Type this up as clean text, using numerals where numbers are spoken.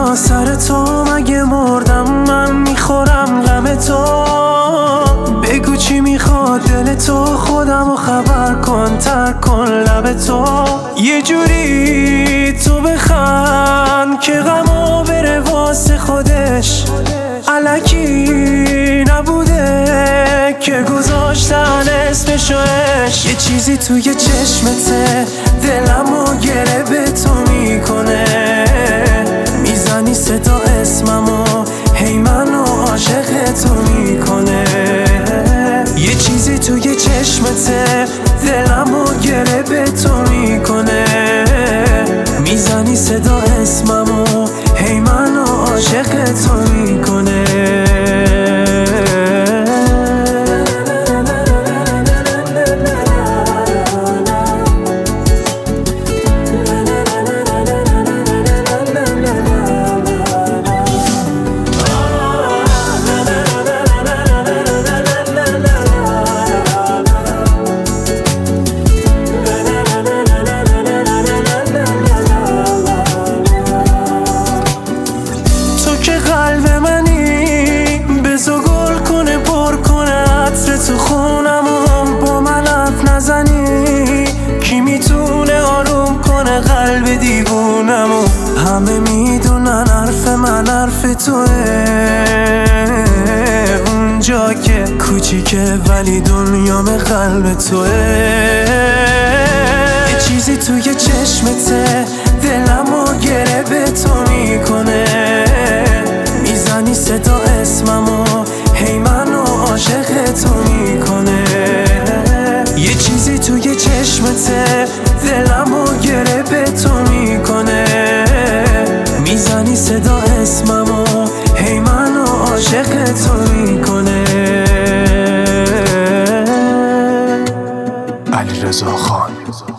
فدا سر تو، مگه مردم من میخورم غم تو. بگو چی میخواد دل تو، خودمو خبر کن، ترک کن لب تو. یه جوری تو بخند که غمو بره واسه خودش، الکی نبوده که گذاشتن اسمشو عشق. یه چیزی توی چشمته دلمو گره به تو میکنه، میزنی صدا اسممو، هی منو عاشق تو میکنه. یه چیزی توی چشمته دلمو گره به تو میکنه، میزنی صدا اسممو، هی منو عاشق تو میکنه. قلب منی بزو گل کنه، پر کنه عطر تو خونمون، با من حرف نزنی کی میتونه آروم کنه قلب دیوونمون. همه میدونن حرف من حرف توه، اونجا که کوچیکه ولی دنیام قلب توه. یه چیزی توی چشمته دلمو گره به تو میکنه، میزنی صدا اسممو، هی منو عاشق تو میکنه. یه چیزی توی چشمته دلمو گره به تو میکنه، میزنی صدا اسممو، هی منو عاشق تو میکنه. علیرضا خان.